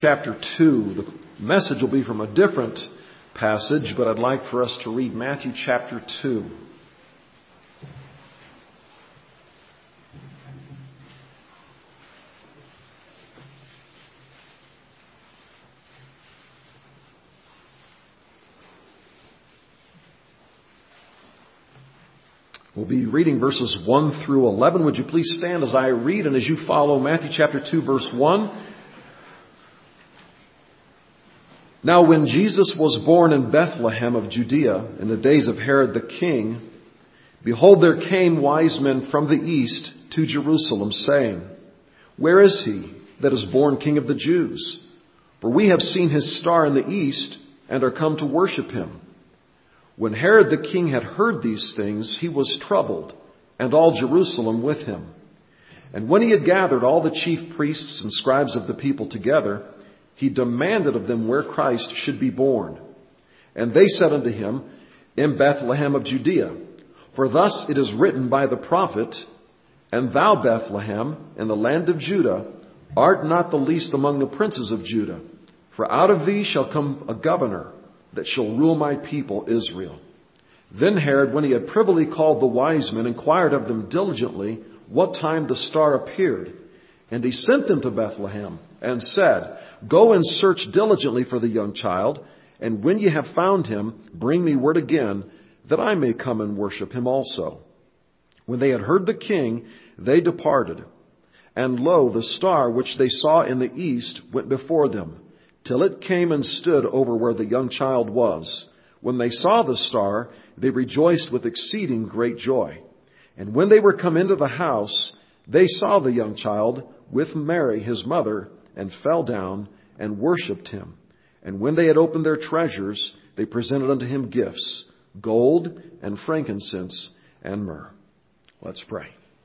Chapter 2. The message will be from a different passage, but I'd like for us to read Matthew chapter 2. We'll be reading verses 1 through 11. Would you please stand as I read and as you follow Matthew chapter 2, verse 1. Now when Jesus was born in Bethlehem of Judea in the days of Herod the king, behold, there came wise men from the east to Jerusalem, saying, Where is he that is born King of the Jews? For we have seen his star in the east and are come to worship him. When Herod the king had heard these things, he was troubled, and all Jerusalem with him. And when he had gathered all the chief priests and scribes of the people together, he demanded of them where Christ should be born. And they said unto him, In Bethlehem of Judea. For thus it is written by the prophet, And thou, Bethlehem, in the land of Judah, art not the least among the princes of Judah. For out of thee shall come a governor, that shall rule my people Israel. Then Herod, when he had privily called the wise men, inquired of them diligently what time the star appeared. And he sent them to Bethlehem, and said, Go and search diligently for the young child, and when ye have found him, bring me word again, that I may come and worship him also. When they had heard the king, they departed. And lo, the star which they saw in the east went before them, till it came and stood over where the young child was. When they saw the star, they rejoiced with exceeding great joy. And when they were come into the house, they saw the young child with Mary his mother, and fell down and worshipped him. And when they had opened their treasures, they presented unto him gifts, gold and frankincense and myrrh. Let's pray.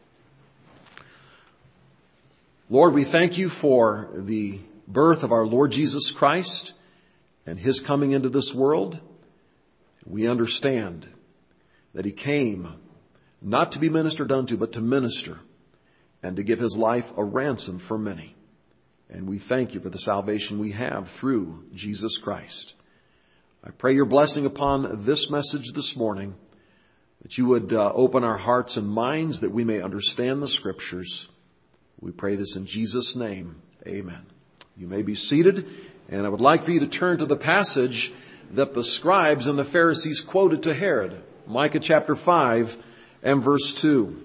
Lord, we thank you for the birth of our Lord Jesus Christ and his coming into this world. We understand that he came not to be ministered unto, but to minister and to give his life a ransom for many. And we thank you for the salvation we have through Jesus Christ. I pray your blessing upon this message this morning, that you would open our hearts and minds that we may understand the Scriptures. We pray this in Jesus' name. Amen. You may be seated, and I would like for you to turn to the passage that the scribes and the Pharisees quoted to Herod, Micah chapter 5 and verse 2.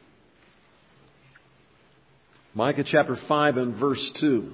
Micah chapter 5 and verse 2.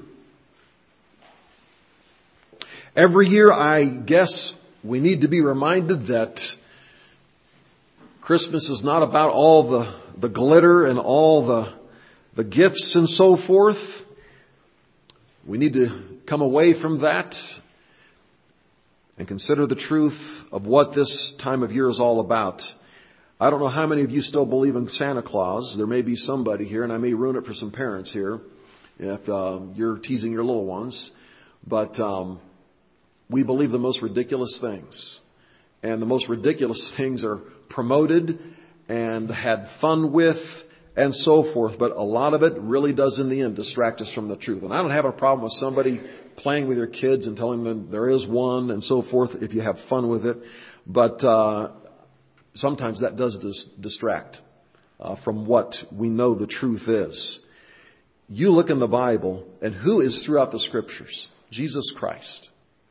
Every year, I guess we need to be reminded that Christmas is not about all the glitter and all the gifts and so forth. We need to come away from that and consider the truth of what this time of year is all about. I don't know how many of you still believe in Santa Claus. There may be somebody here, and I may ruin it for some parents here if you're teasing your little ones. But we believe the most ridiculous things. And the most ridiculous things are promoted and had fun with and so forth. But a lot of it really does in the end distract us from the truth. And I don't have a problem with somebody playing with your kids and telling them there is one and so forth if you have fun with it. But sometimes that does distract from what we know the truth is. You look in the Bible, and who is throughout the Scriptures? Jesus Christ.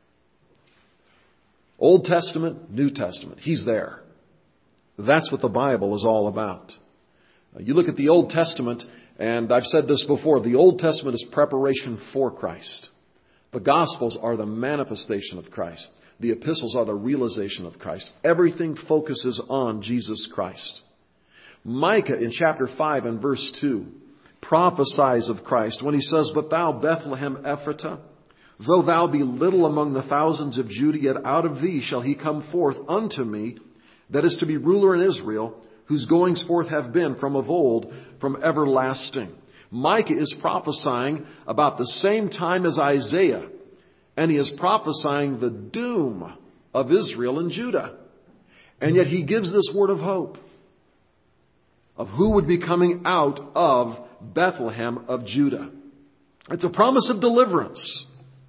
Old Testament, New Testament. He's there. That's what the Bible is all about. You look at the Old Testament, and I've said this before, the Old Testament is preparation for Christ. The Gospels are the manifestation of Christ. The epistles are the realization of Christ. Everything focuses on Jesus Christ. Micah in chapter 5 and verse 2 prophesies of Christ when he says, But thou, Bethlehem Ephratah, though thou be little among the thousands of Judah, yet out of thee shall he come forth unto me, that is to be ruler in Israel, whose goings forth have been from of old, from everlasting. Micah is prophesying about the same time as Isaiah. And he is prophesying the doom of Israel and Judah. And yet he gives this word of hope of who would be coming out of Bethlehem of Judah. It's a promise of deliverance.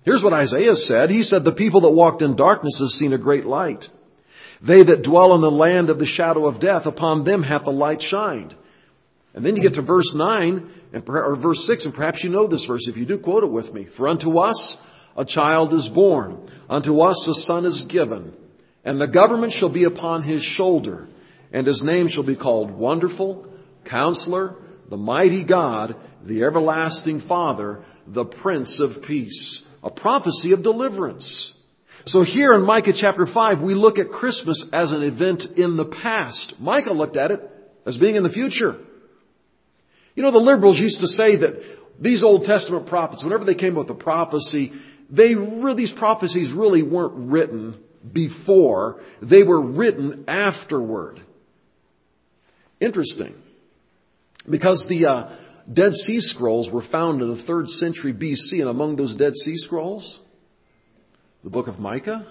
Here's what Isaiah said. He said, the people that walked in darkness have seen a great light. They that dwell in the land of the shadow of death, upon them hath the light shined. And then you get to verse 9, or verse 6, and perhaps you know this verse. If you do, quote it with me. For unto us a child is born, unto us a son is given, and the government shall be upon his shoulder, and his name shall be called Wonderful, Counselor, the Mighty God, the Everlasting Father, the Prince of Peace. A prophecy of deliverance. So here in Micah chapter 5, we look at Christmas as an event in the past. Micah looked at it as being in the future. You know, the liberals used to say that these Old Testament prophets, whenever they came up with a prophecy, these prophecies really weren't written before. They were written afterward. Interesting. Because the Dead Sea Scrolls were found in the 3rd century BC, and among those Dead Sea Scrolls, the book of Micah.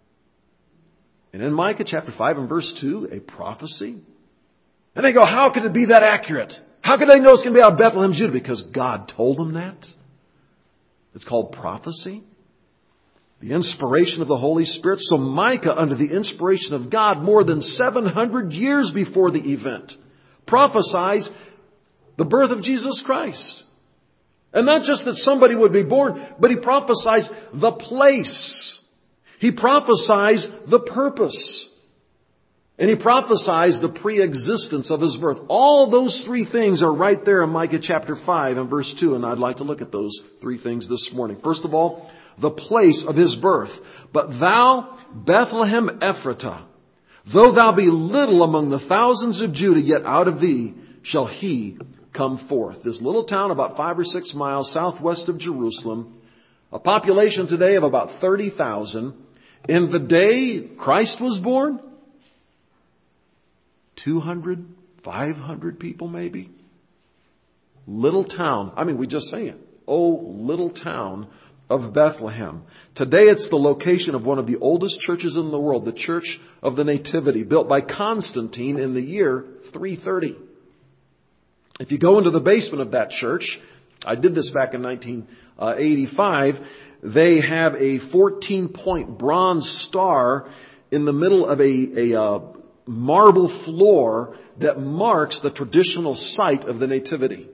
And in Micah chapter 5 and verse 2, a prophecy. And they go, how could it be that accurate? How could they know it's going to be out of Bethlehem, Judah? Because God told them that. It's called prophecy. The inspiration of the Holy Spirit. So Micah, under the inspiration of God, more than 700 years before the event, prophesies the birth of Jesus Christ. And not just that somebody would be born, but he prophesies the place. He prophesies the purpose. And he prophesies the pre-existence of his birth. All those three things are right there in Micah chapter 5 and verse 2. And I'd like to look at those three things this morning. First of all, the place of his birth. But thou, Bethlehem Ephratah, though thou be little among the thousands of Judah, yet out of thee shall he come forth. This little town about 5 or 6 miles southwest of Jerusalem, a population today of about 30,000. In the day Christ was born, 200, 500 people maybe. Little town. I mean, we just sang it. Oh, little town of Bethlehem. Today it's the location of one of the oldest churches in the world, the Church of the Nativity, built by Constantine in the year 330. If you go into the basement of that church, I did this back in 1985, they have a 14-point bronze star in the middle of a marble floor that marks the traditional site of the Nativity.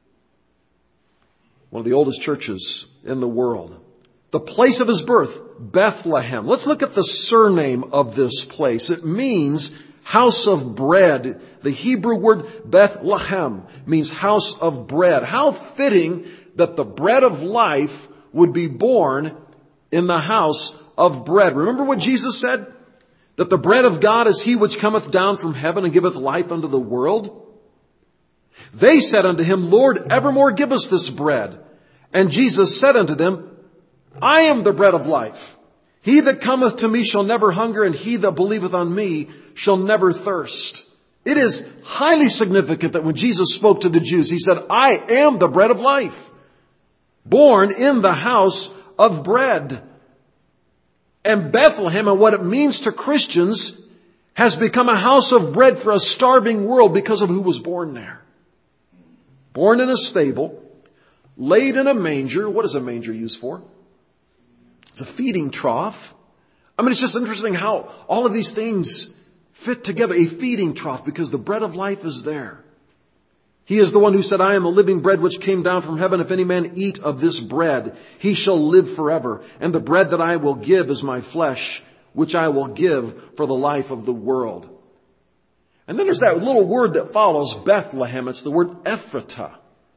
One of the oldest churches in the world. The place of his birth, Bethlehem. Let's look at the surname of this place. It means house of bread. The Hebrew word Bethlehem means house of bread. How fitting that the bread of life would be born in the house of bread. Remember what Jesus said? That the bread of God is he which cometh down from heaven and giveth life unto the world. They said unto him, Lord, evermore give us this bread. And Jesus said unto them, I am the bread of life. He that cometh to me shall never hunger, and he that believeth on me shall never thirst. It is highly significant that when Jesus spoke to the Jews, he said, I am the bread of life, born in the house of bread. And Bethlehem, and what it means to Christians, has become a house of bread for a starving world because of who was born there. Born in a stable, laid in a manger. What is a manger used for? It's a feeding trough. I mean, it's just interesting how all of these things fit together. A feeding trough, because the bread of life is there. He is the one who said, I am the living bread which came down from heaven. If any man eat of this bread, he shall live forever. And the bread that I will give is my flesh, which I will give for the life of the world. And then there's that little word that follows, Bethlehem. It's the word Ephratah.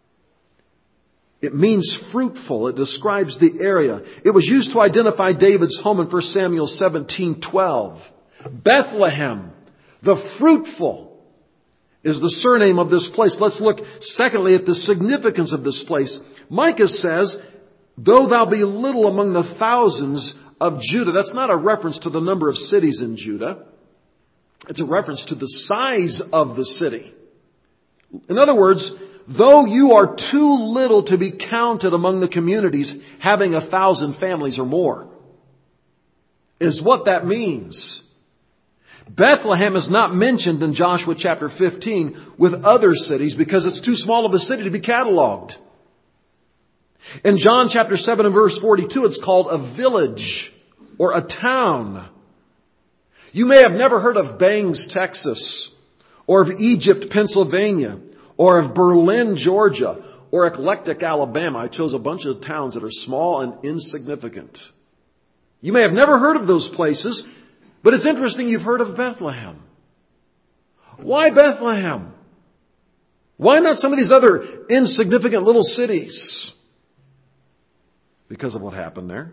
It means fruitful. It describes the area. It was used to identify David's home in 1 Samuel 17:12. Bethlehem, the fruitful, is the surname of this place. Let's look secondly at the significance of this place. Micah says, though thou be little among the thousands of Judah. That's not a reference to the number of cities in Judah. It's a reference to the size of the city. In other words, though you are too little to be counted among the communities having 1,000 families or more, is what that means. Bethlehem is not mentioned in Joshua chapter 15 with other cities because it's too small of a city to be cataloged. In John chapter 7 and verse 42, it's called a village or a town. You may have never heard of Bangs, Texas, or of Egypt, Pennsylvania, or of Berlin, Georgia, or Eclectic, Alabama. I chose a bunch of towns that are small and insignificant. You may have never heard of those places, but it's interesting you've heard of Bethlehem. Why Bethlehem? Why not some of these other insignificant little cities? Because of what happened there.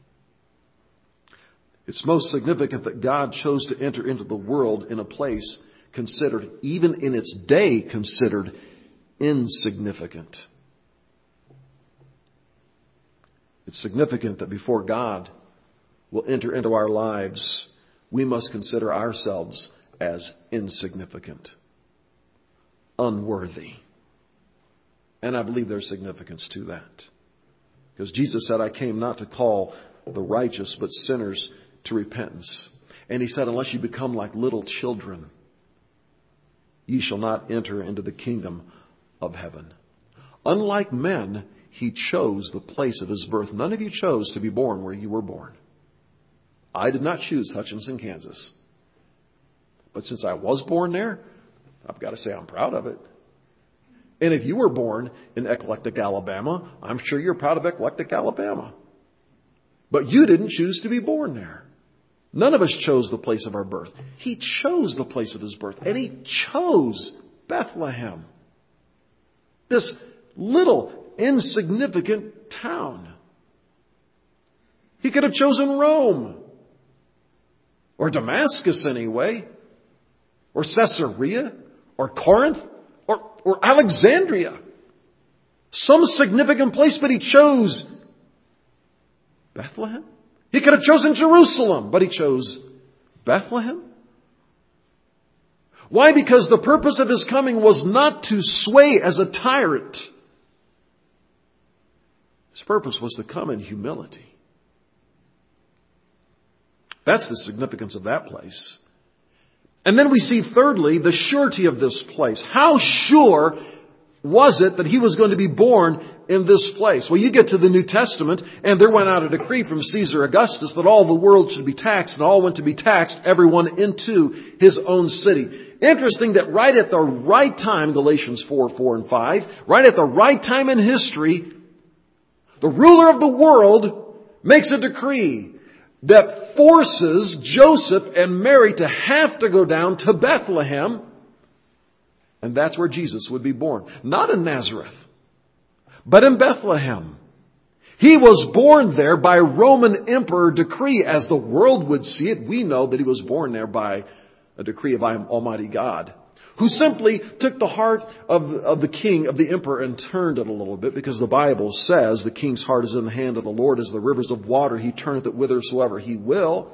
It's most significant that God chose to enter into the world in a place considered, even in its day, considered insignificant. It's significant that before God will enter into our lives, we must consider ourselves as insignificant, unworthy. And I believe there's significance to that. Because Jesus said, I came not to call the righteous, but sinners to repentance. And He said, unless you become like little children, ye shall not enter into the kingdom of heaven. Unlike men, He chose the place of His birth. None of you chose to be born where you were born. I did not choose Hutchinson, Kansas. But since I was born there, I've got to say I'm proud of it. And if you were born in Eclectic, Alabama, I'm sure you're proud of Eclectic, Alabama. But you didn't choose to be born there. None of us chose the place of our birth. He chose the place of His birth. And He chose Bethlehem. This little, insignificant town. He could have chosen Rome. Or Damascus anyway. Or Caesarea. Or Corinth. Or Alexandria. Some significant place, but He chose Bethlehem. He could have chosen Jerusalem, but He chose Bethlehem. Why? Because the purpose of His coming was not to sway as a tyrant. His purpose was to come in humility. That's the significance of that place. And then we see, thirdly, the surety of this place. How sure was it that He was going to be born in this place? Well, you get to the New Testament, and there went out a decree from Caesar Augustus that all the world should be taxed, and all went to be taxed, everyone into his own city. Interesting that right at the right time, Galatians 4 and 5, right at the right time in history, the ruler of the world makes a decree that forces Joseph and Mary to have to go down to Bethlehem. And that's where Jesus would be born. Not in Nazareth, but in Bethlehem. He was born there by Roman emperor decree. As the world would see it, we know that He was born there by a decree of Almighty God, who simply took the heart of the king, of the emperor, and turned it a little bit, because the Bible says the king's heart is in the hand of the Lord as the rivers of water. He turneth it whithersoever He will.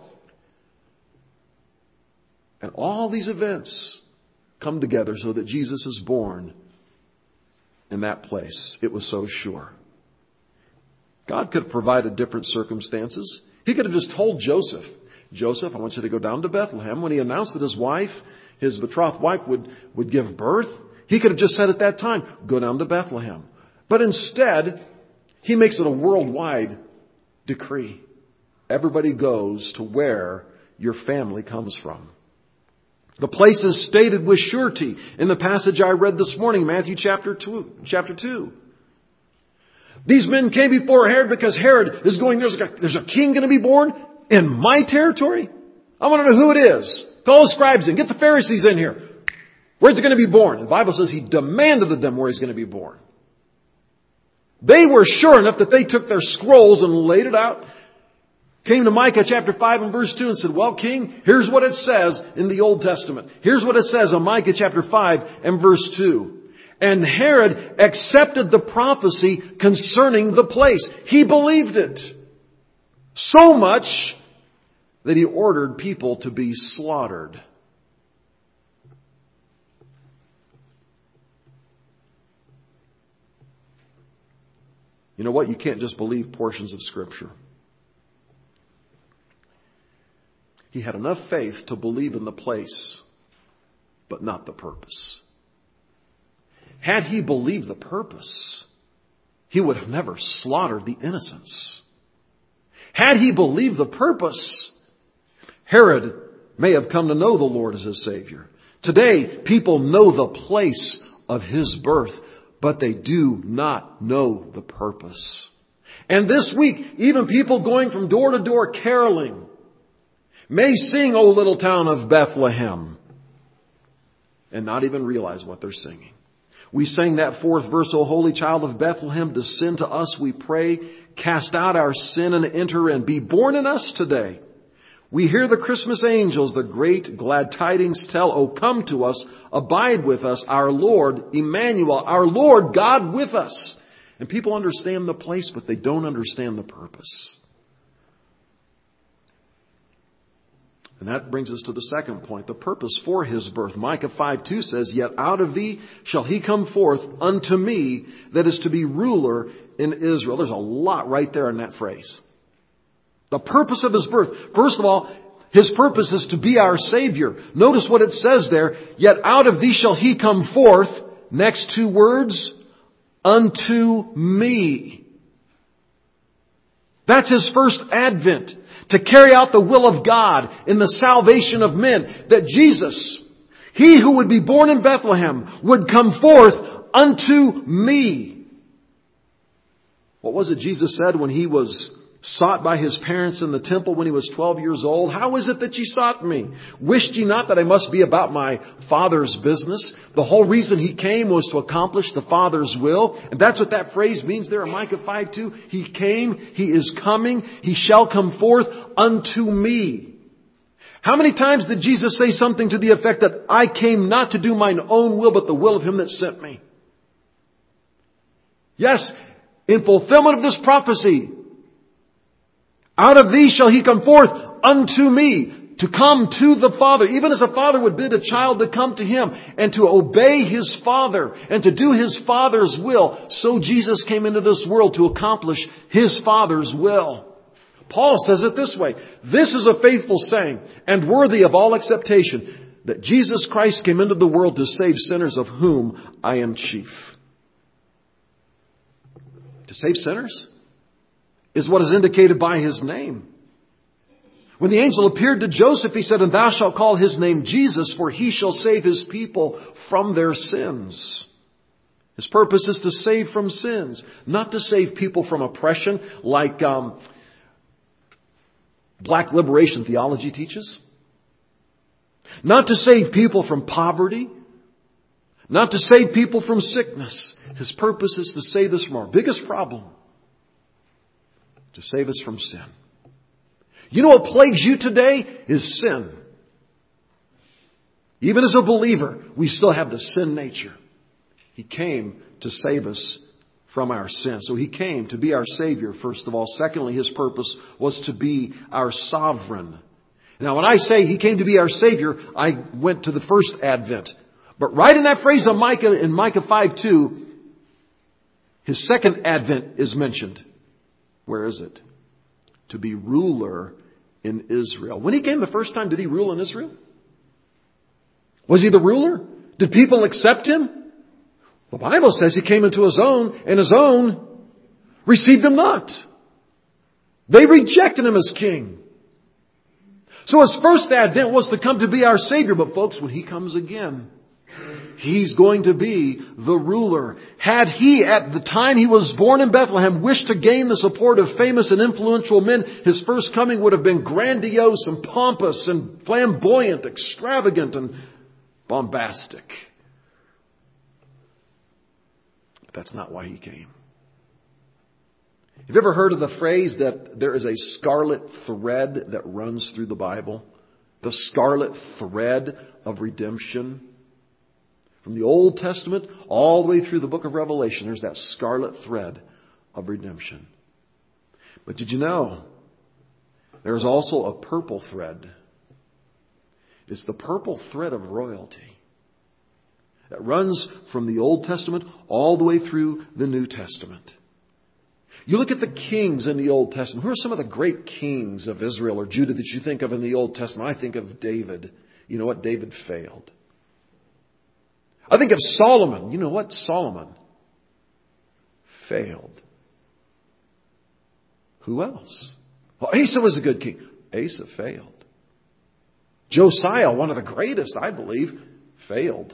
And all these events come together so that Jesus is born in that place. It was so sure. God could have provided different circumstances. He could have just told Joseph, Joseph, I want you to go down to Bethlehem. When he announced that his wife, his betrothed wife, would give birth, He could have just said at that time, go down to Bethlehem. But instead, He makes it a worldwide decree. Everybody goes to where your family comes from. The place is stated with surety in the passage I read this morning, Matthew chapter 2. These men came before Herod because Herod is going, there's a king going to be born in my territory? I want to know who it is. Call the scribes in. Get the Pharisees in here. Where's he going to be born? The Bible says He demanded of them where He's going to be born. They were sure enough that they took their scrolls and laid it out. Came to Micah chapter 5 and verse 2 and said, well, King, here's what it says in the Old Testament. Here's what it says in Micah chapter 5 and verse 2. And Herod accepted the prophecy concerning the place. He believed it. So much that he ordered people to be slaughtered. You know what? You can't just believe portions of Scripture. He had enough faith to believe in the place, but not the purpose. Had he believed the purpose, he would have never slaughtered the innocents. Had he believed the purpose, Herod may have come to know the Lord as his Savior. Today, people know the place of his birth, but they do not know the purpose. And this week, even people going from door to door caroling may sing, "O Little Town of Bethlehem," and not even realize what they're singing. We sang that fourth verse, "O Holy Child of Bethlehem, descend to us, we pray. Cast out our sin and enter in. Be born in us today." We hear the Christmas angels, the great glad tidings tell, "O come to us, abide with us, our Lord, Emmanuel, our Lord God with us." And people understand the place, but they don't understand the purpose. And that brings us to the second point, the purpose for his birth. Micah 5:2 says, "Yet out of thee shall he come forth unto me that is to be ruler in Israel." There's a lot right there in that phrase. The purpose of his birth. First of all, his purpose is to be our Savior. Notice what it says there. "Yet out of thee shall he come forth." Next two words, "unto me." That's his first advent. To carry out the will of God in the salvation of men. That Jesus, he who would be born in Bethlehem, would come forth unto me. What was it Jesus said when he was sought by his parents in the temple when he was 12 years old? "How is it that ye sought me? Wished ye not that I must be about my Father's business?" The whole reason he came was to accomplish the Father's will. And that's what that phrase means there in Micah 5:2. He came, he is coming, he shall come forth unto me. How many times did Jesus say something to the effect that "I came not to do mine own will, but the will of him that sent me"? Yes, in fulfillment of this prophecy, "Out of thee shall he come forth unto me," to come to the Father. Even as a father would bid a child to come to him and to obey his father and to do his Father's will, so Jesus came into this world to accomplish his Father's will. Paul says it this way, "This is a faithful saying and worthy of all acceptation, that Jesus Christ came into the world to save sinners, of whom I am chief." To save sinners is what is indicated by his name. When the angel appeared to Joseph, he said, "And thou shalt call his name Jesus, for he shall save his people from their sins." His purpose is to save from sins, not to save people from oppression like black liberation theology teaches. Not to save people from poverty. Not to save people from sickness. His purpose is to save us from our biggest problem. To save us from sin. You know what plagues you today is sin. Even as a believer, we still have the sin nature. He came to save us from our sin. So he came to be our Savior, first of all. Secondly, his purpose was to be our sovereign. Now, when I say he came to be our Savior, I went to the first advent. But right in that phrase of Micah, in Micah 5:2, his second advent is mentioned. Where is it? To be ruler in Israel. When he came the first time, did he rule in Israel? Was he the ruler? Did people accept him? The Bible says he came into his own, and his own received him not. They rejected him as king. So his first advent was to come to be our Savior. But folks, when he comes again, he's going to be the ruler. Had he, at the time he was born in Bethlehem, wished to gain the support of famous and influential men, his first coming would have been grandiose and pompous and flamboyant, extravagant and bombastic. But that's not why he came. Have you ever heard of the phrase that there is a scarlet thread that runs through the Bible? The scarlet thread of redemption. From the Old Testament all the way through the book of Revelation, there's that scarlet thread of redemption. But did you know there's also a purple thread? It's the purple thread of royalty that runs from the Old Testament all the way through the New Testament. You look at the kings in the Old Testament. Who are some of the great kings of Israel or Judah that you think of in the Old Testament? I think of David. You know what? David failed. I think of Solomon. You know what? Solomon failed. Who else? Well, Asa was a good king. Asa failed. Josiah, one of the greatest, I believe, failed.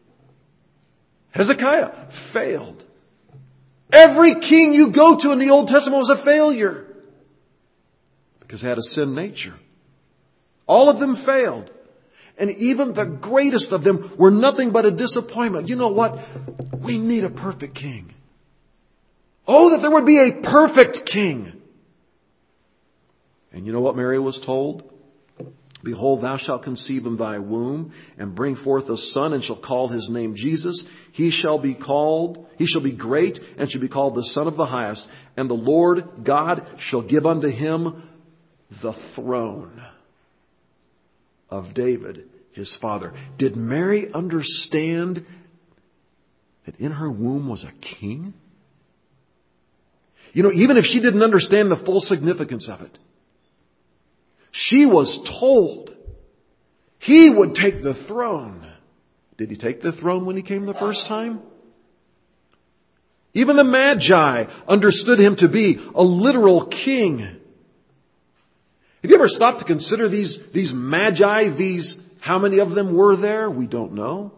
Hezekiah failed. Every king you go to in the Old Testament was a failure because they had a sin nature. All of them failed. And even the greatest of them were nothing but a disappointment. You know what? We need a perfect king. Oh, that there would be a perfect king. And you know what Mary was told? Behold, thou shalt conceive in thy womb and bring forth a son and shall call his name Jesus. He shall be great and shall be called the Son of the Highest. And the Lord God shall give unto him the throne of David, his father. Did Mary understand that in her womb was a king? You know, even if she didn't understand the full significance of it, she was told he would take the throne. Did he take the throne when he came the first time? Even the Magi understood him to be a literal king. Have you ever stopped to consider these Magi, how many of them were there? We don't know.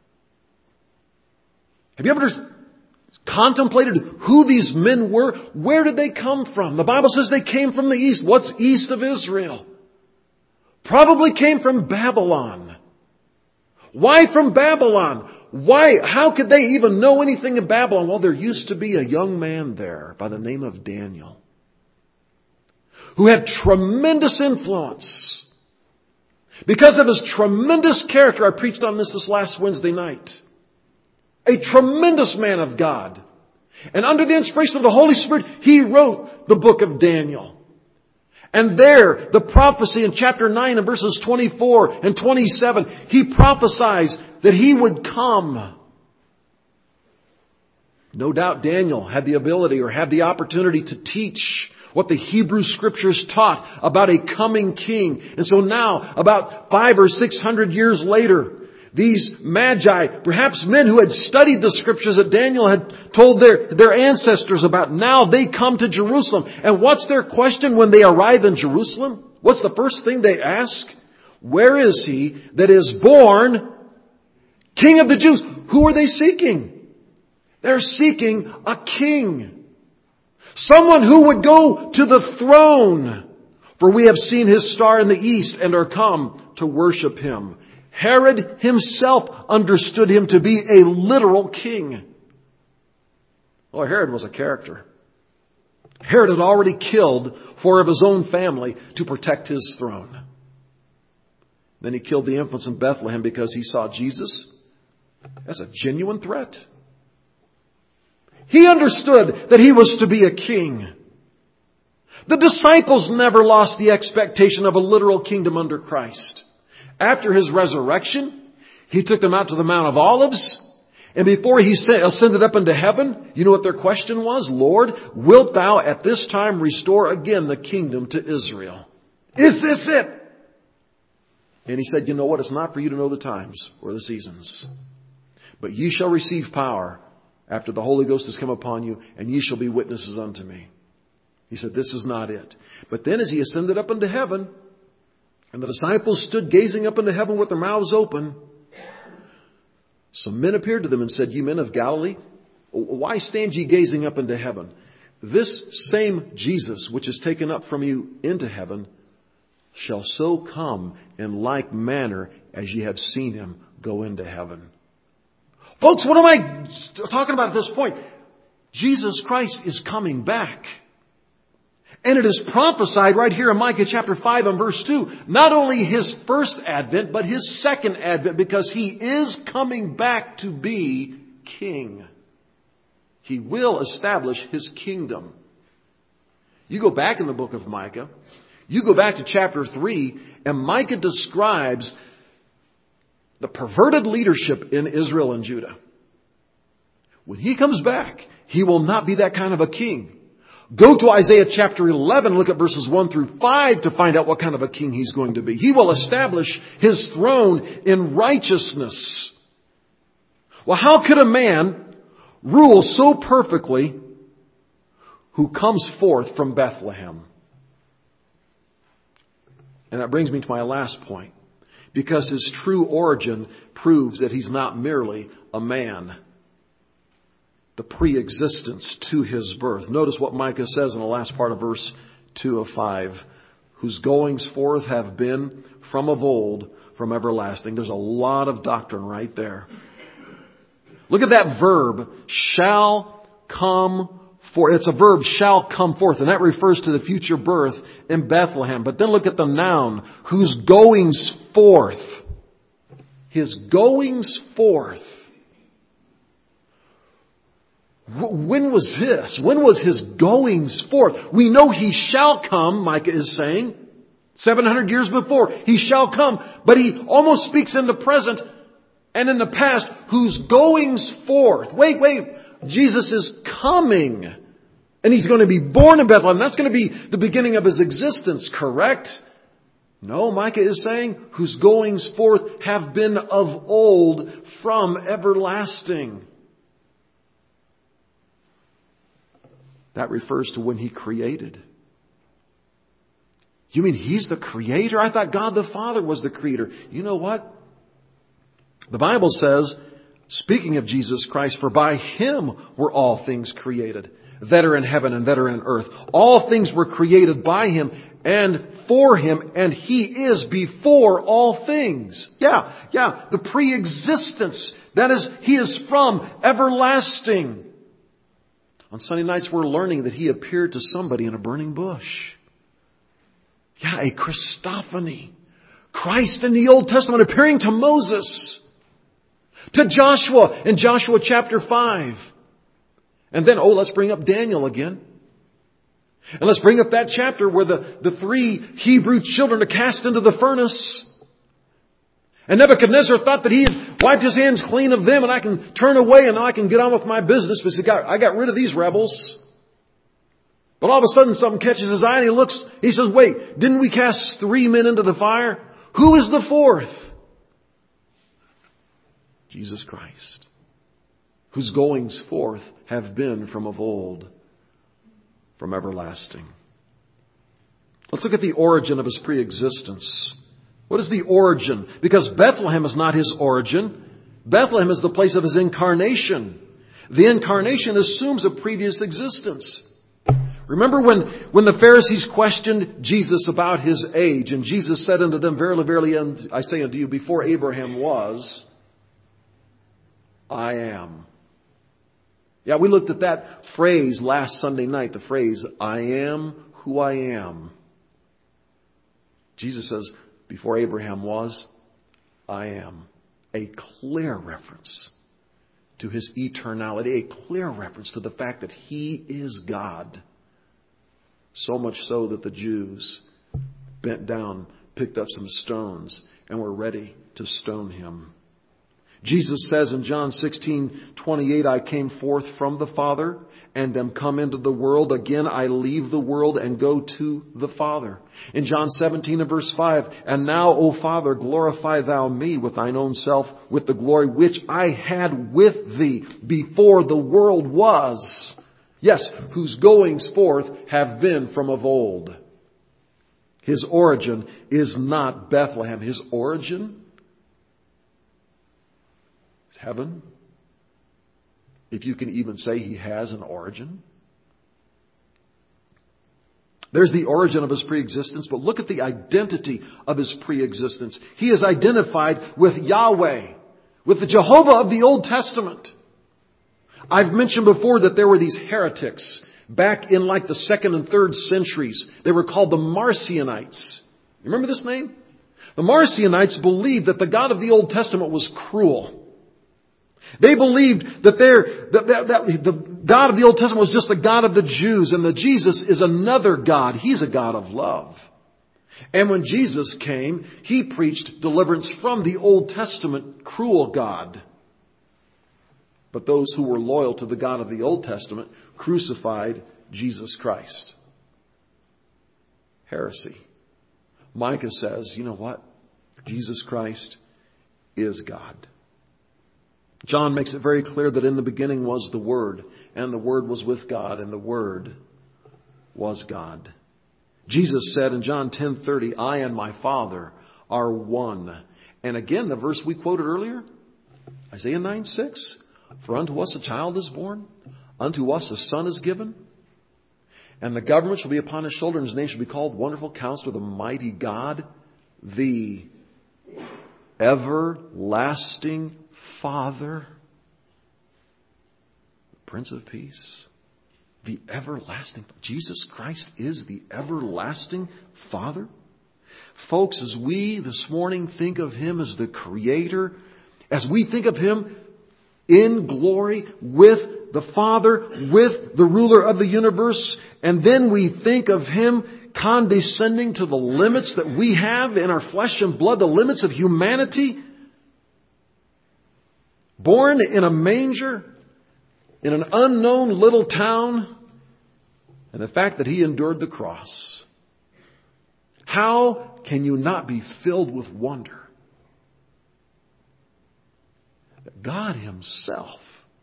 Have you ever contemplated who these men were? Where did they come from? The Bible says they came from the east. What's east of Israel? Probably came from Babylon. Why from Babylon? Why? How could they even know anything of Babylon? Well, there used to be a young man there by the name of Daniel who had tremendous influence. Because of his tremendous character, I preached on this last Wednesday night. A tremendous man of God. And under the inspiration of the Holy Spirit, he wrote the book of Daniel. And there, the prophecy in chapter 9 and verses 24 and 27, he prophesies that he would come. No doubt Daniel had the ability or had the opportunity to teach what the Hebrew Scriptures taught about a coming king. And so now, about 500 or 600 years later, these Magi, perhaps men who had studied the Scriptures that Daniel had told their ancestors about, now they come to Jerusalem. And what's their question when they arrive in Jerusalem? What's the first thing they ask? Where is he that is born King of the Jews? Who are they seeking? They're seeking a king. Someone who would go to the throne. For we have seen his star in the east and are come to worship him. Herod himself understood him to be a literal king. Well, Herod was a character. Herod had already killed 4 of his own family to protect his throne. Then he killed the infants in Bethlehem because he saw Jesus as a genuine threat. He understood that he was to be a king. The disciples never lost the expectation of a literal kingdom under Christ. After his resurrection, he took them out to the Mount of Olives. And before he ascended up into heaven, you know what their question was? Lord, wilt thou at this time restore again the kingdom to Israel? Is this it? And he said, you know what? It's not for you to know the times or the seasons. But ye shall receive power after the Holy Ghost has come upon you, and ye shall be witnesses unto me. He said, this is not it. But then as he ascended up into heaven, and the disciples stood gazing up into heaven with their mouths open, some men appeared to them and said, ye men of Galilee, why stand ye gazing up into heaven? This same Jesus, which is taken up from you into heaven, shall so come in like manner as ye have seen him go into heaven. Folks, what am I talking about at this point? Jesus Christ is coming back. And it is prophesied right here in Micah chapter 5 and verse 2, not only his first advent, but his second advent, because he is coming back to be king. He will establish his kingdom. You go back in the book of Micah, you go back to chapter 3, and Micah describes the perverted leadership in Israel and Judah. When he comes back, he will not be that kind of a king. Go to Isaiah chapter 11, look at verses 1 through 5 to find out what kind of a king he's going to be. He will establish his throne in righteousness. Well, how could a man rule so perfectly who comes forth from Bethlehem. And that brings me to my last point. Because his true origin proves that he's not merely a man. The pre-existence to his birth. Notice what Micah says in the last part of verse 2 of 5. Whose goings forth have been from of old, from everlasting. There's a lot of doctrine right there. Look at that verb, shall come forth. It's a verb, shall come forth. And that refers to the future birth in Bethlehem. But then look at the noun, whose goings forth. His goings forth. When was this? When was his goings forth? We know he shall come, Micah is saying. 700 years before, he shall come. But he almost speaks in the present and in the past, whose goings forth. Wait. Jesus is coming. And he's going to be born in Bethlehem. That's going to be the beginning of his existence, correct? No, Micah is saying, whose goings forth have been of old, from everlasting. That refers to when he created. You mean he's the creator? I thought God the Father was the creator. You know what? The Bible says, speaking of Jesus Christ, for by him were all things created, that are in heaven and that are in earth. All things were created by him and for him, and he is before all things. Yeah, the pre-existence. That is, he is from everlasting. On Sunday nights we're learning that he appeared to somebody in a burning bush. Yeah, a Christophany. Christ in the Old Testament appearing to Moses. To Joshua in Joshua chapter 5. And then, let's bring up Daniel again. And let's bring up that chapter where the 3 Hebrew children are cast into the furnace. And Nebuchadnezzar thought that he had wiped his hands clean of them and I can turn away and now I can get on with my business because I got rid of these rebels. But all of a sudden something catches his eye and he looks, he says, wait, didn't we cast 3 men into the fire? Who is the 4th? Jesus Christ, whose goings forth have been from of old, from everlasting. Let's look at the origin of his pre-existence. What is the origin? Because Bethlehem is not his origin. Bethlehem is the place of his incarnation. The incarnation assumes a previous existence. Remember when the Pharisees questioned Jesus about his age, and Jesus said unto them, verily, verily, I say unto you, before Abraham was, I am. Yeah, we looked at that phrase last Sunday night, the phrase, I am who I am. Jesus says, before Abraham was, I am. A clear reference to his eternality, a clear reference to the fact that he is God. So much so that the Jews bent down, picked up some stones, and were ready to stone him. Jesus says in John 16:28, I came forth from the Father and am come into the world. Again, I leave the world and go to the Father. In John 17 and verse 5, and now, O Father, glorify thou me with thine own self, with the glory which I had with thee before the world was. Yes, whose goings forth have been from of old. His origin is not Bethlehem. His origin is heaven. If you can even say he has an origin. There's the origin of his preexistence, but look at the identity of his preexistence. He is identified with Yahweh, with the Jehovah of the Old Testament. I've mentioned before that there were these heretics back in like the 2nd and 3rd centuries. They were called the Marcionites. You remember this name? The Marcionites believed that the God of the Old Testament was cruel. They believed that the God of the Old Testament was just the God of the Jews, and that Jesus is another God. He's a God of love. And when Jesus came, he preached deliverance from the Old Testament cruel God. But those who were loyal to the God of the Old Testament crucified Jesus Christ. Heresy. Micah says, you know what? Jesus Christ is God. John makes it very clear that in the beginning was the Word, and the Word was with God, and the Word was God. Jesus said in John 10:30, I and my Father are one. And again, the verse we quoted earlier, Isaiah 9:6, for unto us a child is born, unto us a son is given, and the government shall be upon his shoulder, and his name shall be called Wonderful Counselor, the Mighty God, the Everlasting Father, the Prince of Peace. The everlasting. Jesus Christ is the everlasting Father. Folks, as we this morning think of Him as the Creator, as we think of Him in glory with the Father, with the ruler of the universe, and then we think of Him condescending to the limits that we have in our flesh and blood, the limits of humanity, born in a manger, in an unknown little town, and the fact that He endured the cross. How can you not be filled with wonder that God Himself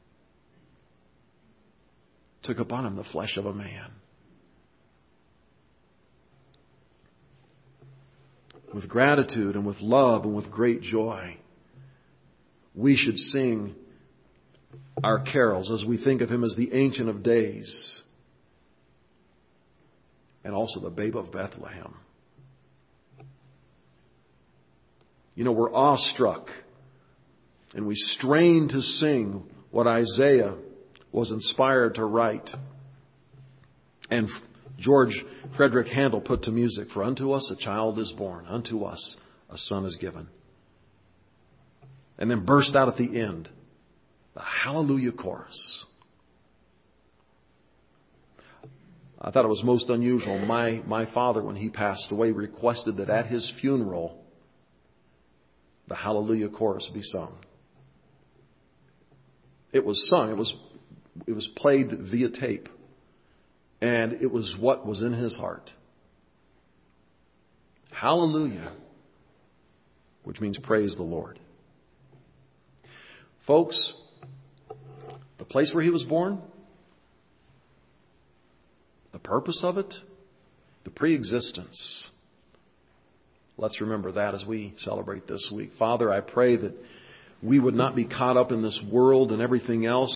took upon Him the flesh of a man? With gratitude and with love and with great joy, we should sing our carols as we think of Him as the Ancient of Days and also the Babe of Bethlehem. You know, we're awestruck and we strain to sing what Isaiah was inspired to write. And George Frederick Handel put to music, for unto us a child is born, unto us a son is given. And then burst out at the end, the Hallelujah chorus. I thought it was most unusual. My father, when he passed away, requested that at his funeral, the Hallelujah chorus be sung. It was sung. It was played via tape. And it was what was in his heart. Hallelujah. Which means praise the Lord. Folks, the place where He was born, the purpose of it, the pre-existence. Let's remember that as we celebrate this week. Father, I pray that we would not be caught up in this world and everything else.